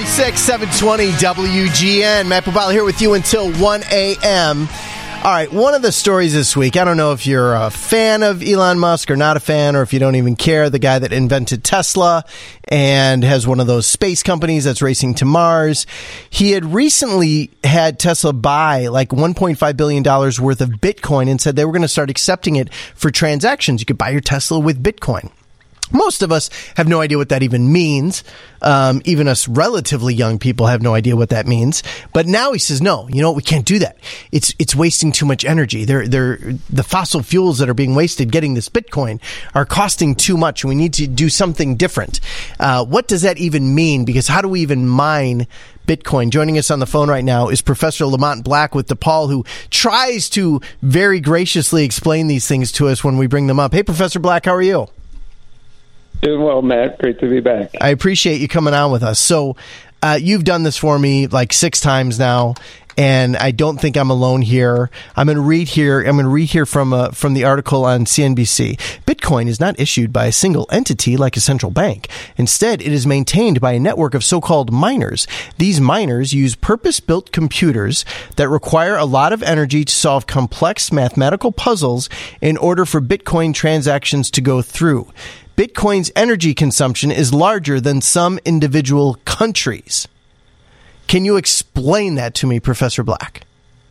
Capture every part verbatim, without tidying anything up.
six, seven twenty W G N. Matt Pobal here with you until one a.m. All right, one of the stories this week, I don't know if you're a fan of Elon Musk or not a fan, or if you don't even care, the guy that invented Tesla and has one of those space companies that's racing to Mars. He had recently had Tesla buy like one point five billion dollars worth of Bitcoin and said they were going to start accepting it for transactions. You could buy your Tesla with Bitcoin. Most of us have no idea what that even means. Um, even us relatively young people have no idea what that means. But now he says, no, you know, we can't do that. It's it's wasting too much energy. They're, they're, the fossil fuels that are being wasted getting this Bitcoin are costing too much. We need to do something different. Uh, what does that even mean? Because how do we even mine Bitcoin? Joining us on the phone right now is Professor Lamont Black with DePaul, who tries to very graciously explain these things to us when we bring them up. Hey, Professor Black, how are you? Doing well, Matt. Great to be back. I appreciate you coming on with us. So uh, you've done this for me like six times now, and I don't think I'm alone here. I'm going to read here. I'm going to read here from uh, from the article on C N B C. Bitcoin is not issued by a single entity like a central bank. Instead, it is maintained by a network of so-called miners. These miners use purpose-built computers that require a lot of energy to solve complex mathematical puzzles in order for Bitcoin transactions to go through. Bitcoin's energy consumption is larger than some individual countries. Can you explain that to me, Professor Black?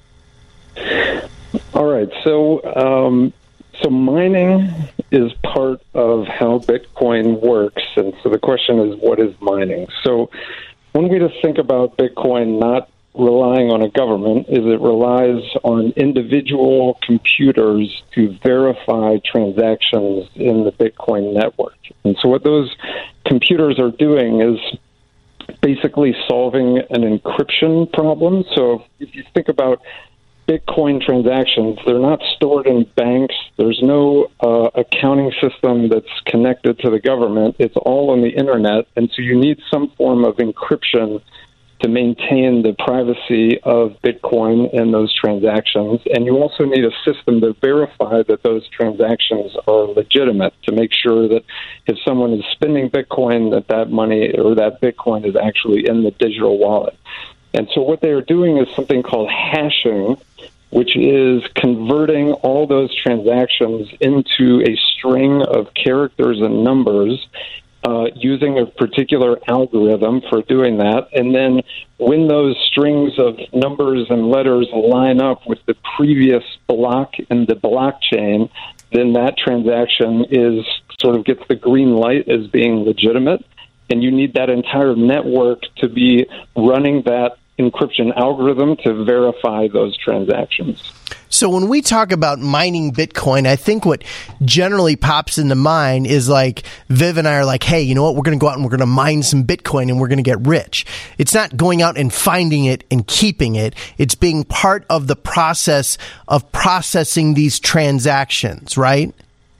All right. So, um, so mining is part of how Bitcoin works. And so the question is, what is mining? So one way to think about Bitcoin not relying on a government is it relies on individual computers to verify transactions in the Bitcoin network. And so what those computers are doing is basically solving an encryption problem. So if you think about Bitcoin transactions, they're not stored in banks. There's no uh, accounting system that's connected to the government. It's all on the internet. And so you need some form of encryption to maintain the privacy of Bitcoin and those transactions. And you also need a system to verify that those transactions are legitimate, to make sure that if someone is spending Bitcoin, that that money or that Bitcoin is actually in the digital wallet. And so what they are doing is something called hashing, which is converting all those transactions into a string of characters and numbers, Uh, using a particular algorithm for doing that. And then when those strings of numbers and letters line up with the previous block in the blockchain, then that transaction is sort of gets the green light as being legitimate. And you need that entire network to be running that encryption algorithm to verify those transactions. So when we talk about mining Bitcoin, I think what generally pops into mind is like Viv and I are like, hey, you know what? We're going to go out and we're going to mine some Bitcoin and we're going to get rich. It's not going out and finding it and keeping it. It's being part of the process of processing these transactions, right?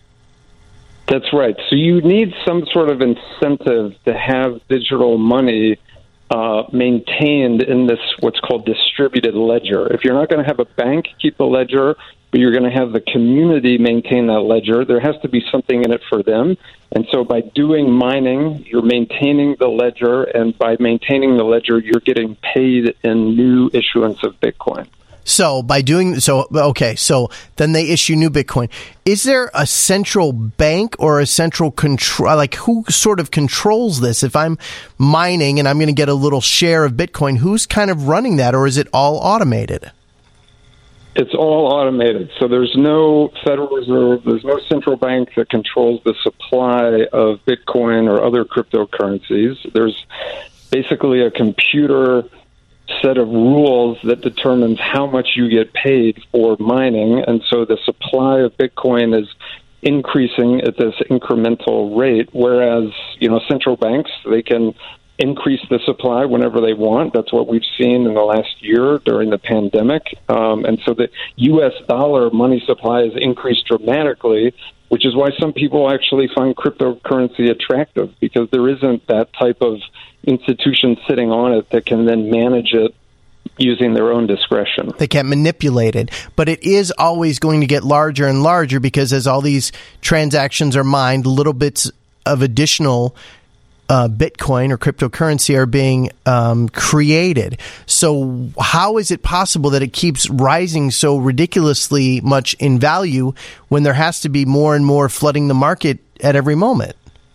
That's right. So you need some sort of incentive to have digital money Uh, maintained in this what's called distributed ledger. If you're not going to have a bank keep the ledger, but you're going to have the community maintain that ledger, there has to be something in it for them. And so by doing mining, you're maintaining the ledger, and by maintaining the ledger, you're getting paid in new issuance of Bitcoin. So by doing so, okay, so then they issue new Bitcoin. Is there a central bank or a central control? Like, who sort of controls this? If I'm mining and I'm going to get a little share of Bitcoin, who's kind of running that, or is it all automated? It's all automated. So there's no Federal Reserve, there's no central bank that controls the supply of Bitcoin or other cryptocurrencies. There's basically a computer set of rules that determines how much you get paid for mining. And so the supply of Bitcoin is increasing at this incremental rate, whereas, you know, central banks, they can increase the supply whenever they want. That's what we've seen in the last year during the pandemic. Um, and so the U S dollar money supply has increased dramatically, which is why some people actually find cryptocurrency attractive, because there isn't that type of institution sitting on it that can then manage it using their own discretion. They can't manipulate it, but it is always going to get larger and larger, because as all these transactions are mined, little bits of additional uh, Bitcoin or cryptocurrency are being um, created. So how is it possible that it keeps rising so ridiculously much in value when there has to be more and more flooding the market at every moment?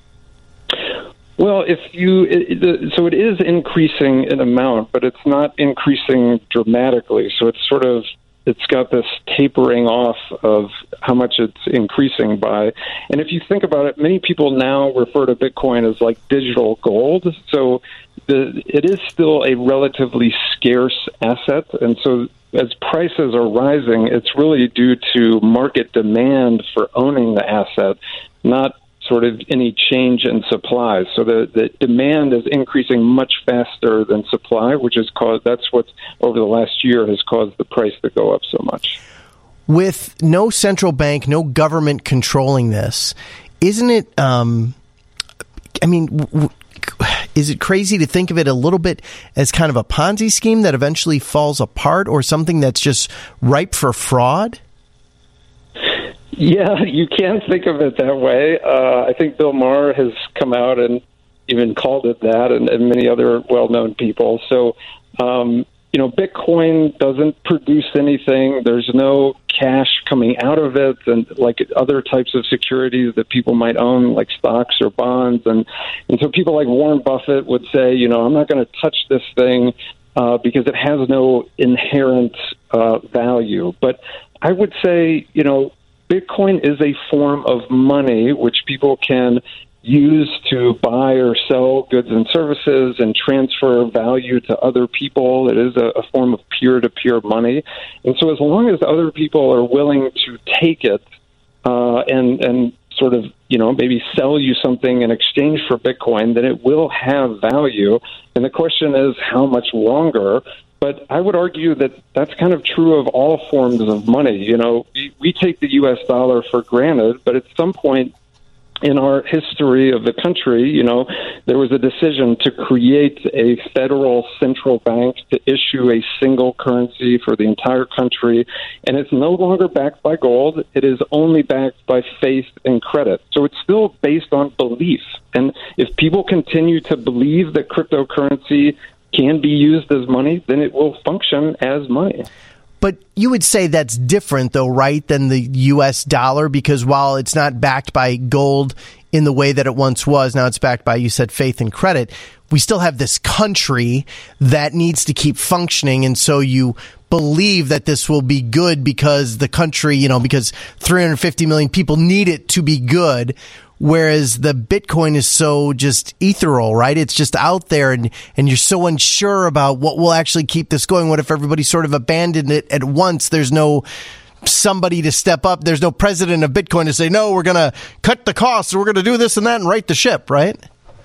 Well, if you, it, it, so it is increasing in amount, but it's not increasing dramatically. So it's sort of, it's got this tapering off of how much it's increasing by. And if you think about it, many people now refer to Bitcoin as like digital gold. So the, it is still a relatively scarce asset. And so as prices are rising, it's really due to market demand for owning the asset, not sort of any change in supply. So the, the demand is increasing much faster than supply, which has caused, that's what over the last year has caused the price to go up so much. With no central bank, no government controlling this, isn't it, um, I mean, w- is it crazy to think of it a little bit as kind of a Ponzi scheme that eventually falls apart, or something that's just ripe for fraud? Yeah, you can think of it that way. Uh, I think Bill Maher has come out and even called it that, and, and many other well-known people. So, um, you know, Bitcoin doesn't produce anything. There's no cash coming out of it, and like other types of securities that people might own, like stocks or bonds. And, and so people like Warren Buffett would say, you know, I'm not going to touch this thing uh, because it has no inherent uh, value. But I would say, you know, Bitcoin is a form of money which people can use to buy or sell goods and services and transfer value to other people. It is a, a form of peer-to-peer money. And so as long as other people are willing to take it uh, and, and sort of, you know, maybe sell you something in exchange for Bitcoin, then it will have value. And the question is how much longer. But I would argue that that's kind of true of all forms of money. You know, we, we take the U S dollar for granted, but at some point in our history of the country, you know, there was a decision to create a federal central bank to issue a single currency for the entire country. And it's no longer backed by gold. It is only backed by faith and credit. So it's still based on belief. And if people continue to believe that cryptocurrency can be used as money, then it will function as money. But you would say that's different, though, right, than the U S dollar? Because while it's not backed by gold in the way that it once was, now it's backed by, you said, faith and credit, we still have this country that needs to keep functioning. And so you believe that this will be good because the country, you know, because three hundred fifty million people need it to be good. Whereas the Bitcoin is so just ethereal, right? It's just out there, and, and you're so unsure about what will actually keep this going. What if everybody sort of abandoned it at once? There's no somebody to step up. There's no president of Bitcoin to say, no, we're going to cut the costs, or we're going to do this and that and right the ship, right?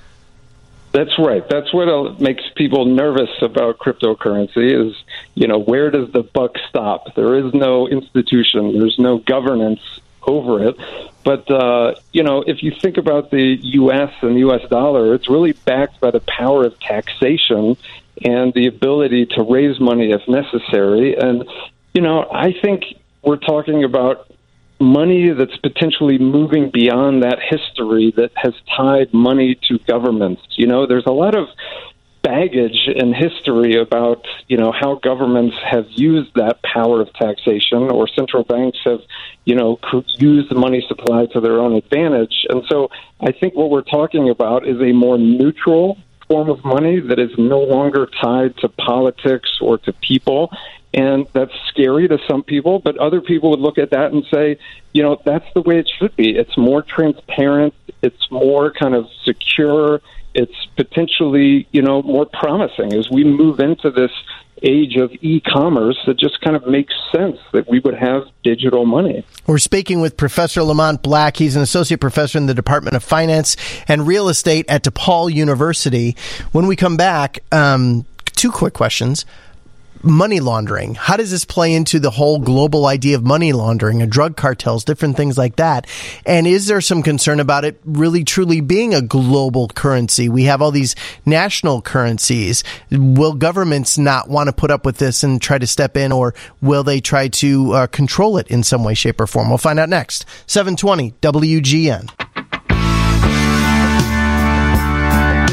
That's right. That's what makes people nervous about cryptocurrency is, you know, where does the buck stop? There is no institution. There's no governance over it. But, uh, you know, if you think about the U S and the U S dollar, it's really backed by the power of taxation and the ability to raise money if necessary. And, you know, I think we're talking about money that's potentially moving beyond that history that has tied money to governments. You know, there's a lot of baggage in history about, you know, how governments have used that power of taxation, or central banks have, you know, used the money supply to their own advantage. And so I think what we're talking about is a more neutral form of money that is no longer tied to politics or to people. And that's scary to some people, but other people would look at that and say, you know, that's the way it should be. It's more transparent. It's more kind of secure. It's potentially, you know, more promising as we move into this age of e-commerce. It just kind of makes sense that we would have digital money. We're speaking with Professor Lamont Black. He's an associate professor in the Department of Finance and Real Estate at DePaul University. When we come back, um, two quick questions. Money laundering. How does this play into the whole global idea of money laundering and drug cartels, different things like that? And is there some concern about it really truly being a global currency? We have all these national currencies. Will governments not want to put up with this and try to step in, or will they try to uh, control it in some way, shape, or form? We'll find out next. seven twenty W G N.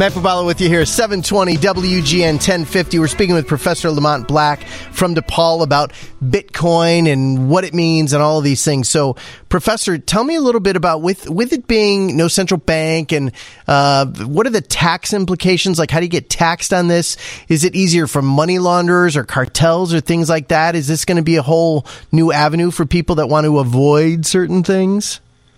Matt Bubala with you here, seven twenty W G N ten fifty. We're speaking with Professor Lamont Black from DePaul about Bitcoin and what it means and all of these things. So, Professor, tell me a little bit about, with, with it being no central bank, and uh, what are the tax implications? Like, how do you get taxed on this? Is it easier for money launderers or cartels or things like that? Is this going to be a whole new avenue for people that want to avoid certain things?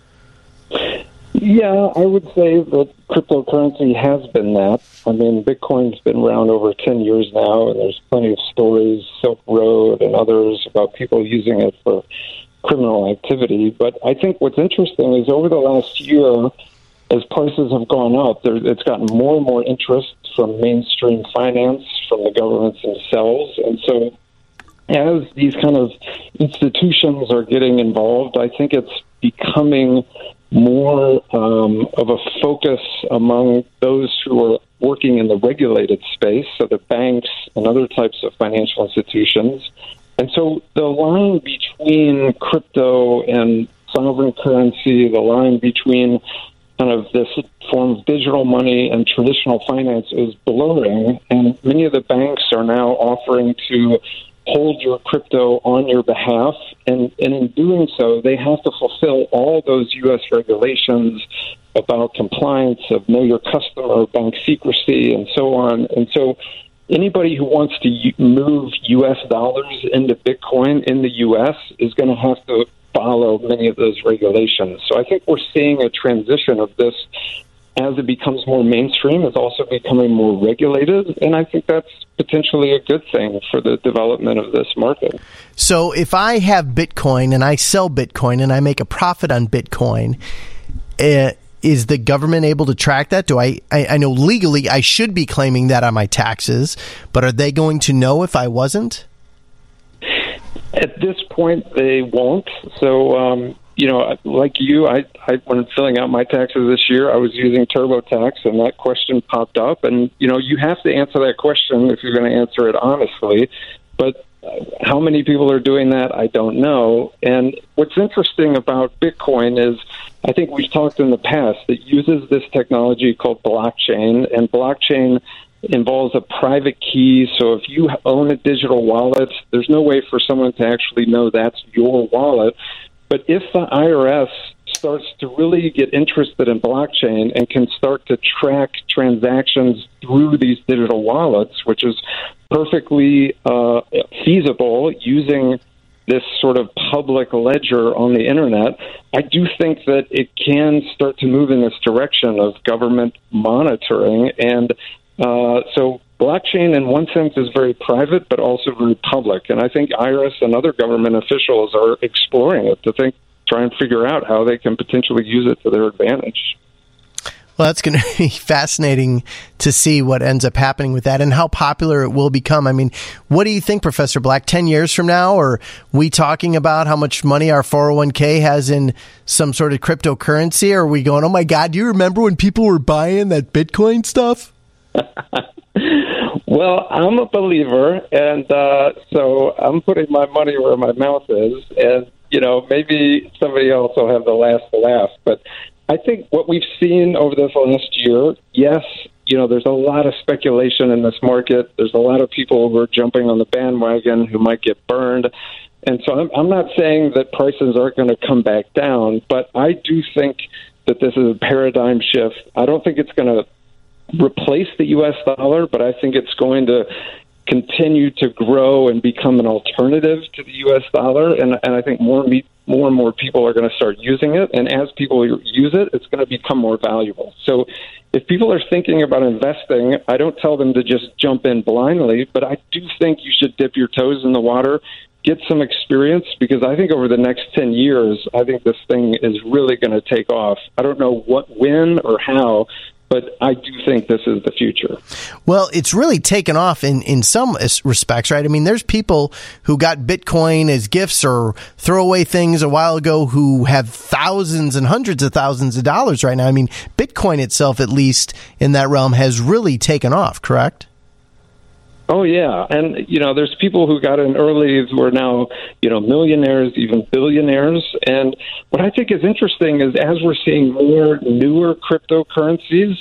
Yeah, I would say that cryptocurrency has been that. I mean, Bitcoin's been around over ten years now, and there's plenty of stories, Silk Road and others, about people using it for criminal activity. But I think what's interesting is over the last year, as prices have gone up, there, it's gotten more and more interest from mainstream finance, from the governments themselves. And so as these kind of institutions are getting involved, I think it's becoming more um, of a focus among those who are working in the regulated space, so the banks and other types of financial institutions. And so the line between crypto and sovereign currency, the line between kind of this form of digital money and traditional finance is blurring, and many of the banks are now offering to hold your crypto on your behalf, and, and in doing so, they have to fulfill all those U S regulations about compliance of know your customer, bank secrecy, and so on. And so anybody who wants to u- move U S dollars into Bitcoin in the U S is going to have to follow many of those regulations. So I think we're seeing a transition of this as it becomes more mainstream. It's also becoming more regulated, and I think that's potentially a good thing for the development of this market. So if I have Bitcoin and I sell Bitcoin and I make a profit on Bitcoin, uh, is the government able to track that? Do I, I, I know legally I should be claiming that on my taxes, but are they going to know if I wasn't? At this point, they won't. So, um, you know, like you, I, I when filling out my taxes this year, I was using TurboTax, and that question popped up. And, you know, you have to answer that question if you're going to answer it honestly. But how many people are doing that, I don't know. And what's interesting about Bitcoin is, I think we've talked in the past, it uses this technology called blockchain, and blockchain involves a private key. So if you own a digital wallet, there's no way for someone to actually know that's your wallet. But if the I R S starts to really get interested in blockchain and can start to track transactions through these digital wallets, which is perfectly uh, feasible using this sort of public ledger on the internet, I do think that it can start to move in this direction of government monitoring. And uh, so blockchain, in one sense, is very private, but also very public. And I think I R S and other government officials are exploring it to think, try and figure out how they can potentially use it to their advantage. Well, that's going to be fascinating to see what ends up happening with that and how popular it will become. I mean, what do you think, Professor Black, ten years from now? Are we talking about how much money our four oh one k has in some sort of cryptocurrency? Or are we going, oh my God, do you remember when people were buying that Bitcoin stuff? Well, I'm a believer, and uh, so I'm putting my money where my mouth is. And, you know, maybe somebody else will have the last laugh. But I think what we've seen over this last year, yes, you know, there's a lot of speculation in this market. There's a lot of people who are jumping on the bandwagon who might get burned. And so I'm, I'm not saying that prices aren't going to come back down, but I do think that this is a paradigm shift. I don't think it's going to replace the U S dollar, but I think it's going to continue to grow and become an alternative to the U S dollar. And, and I think more and more and more people are going to start using it. And as people use it, it's going to become more valuable. So if people are thinking about investing, I don't tell them to just jump in blindly, but I do think you should dip your toes in the water, get some experience, because I think over the next ten years, I think this thing is really going to take off. I don't know what, when, or how, but I do think this is the future. Well, it's really taken off in, in some respects, right? I mean, there's people who got Bitcoin as gifts or throwaway things a while ago who have thousands and hundreds of thousands of dollars right now. I mean, Bitcoin itself, at least in that realm, has really taken off, correct? Oh, yeah. And, you know, there's people who got in early who are now, you know, millionaires, even billionaires. And what I think is interesting is as we're seeing more newer cryptocurrencies,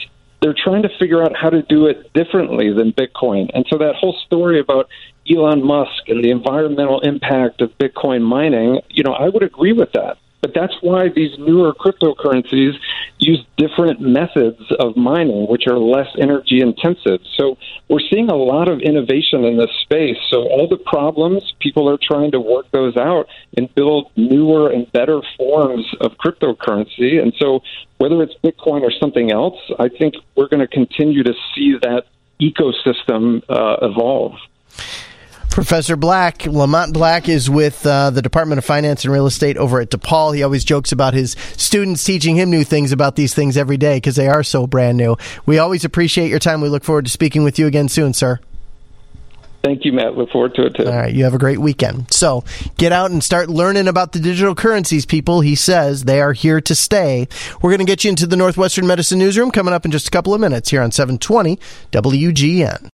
they're trying to figure out how to do it differently than Bitcoin. And so that whole story about Elon Musk and the environmental impact of Bitcoin mining, you know, I would agree with that. But that's why these newer cryptocurrencies use different methods of mining, which are less energy intensive. So we're seeing a lot of innovation in this space. So all the problems, people are trying to work those out and build newer and better forms of cryptocurrency. And so whether it's Bitcoin or something else, I think we're going to continue to see that ecosystem uh, evolve. Professor Black, Lamont Black, is with uh, the Department of Finance and Real Estate over at DePaul. He always jokes about his students teaching him new things about these things every day because they are so brand new. We always appreciate your time. We look forward to speaking with you again soon, sir. Thank you, Matt. Look forward to it, too. All right. You have a great weekend. So get out and start learning about the digital currencies, people. He says they are here to stay. We're going to get you into the Northwestern Medicine Newsroom coming up in just a couple of minutes here on seven twenty W G N.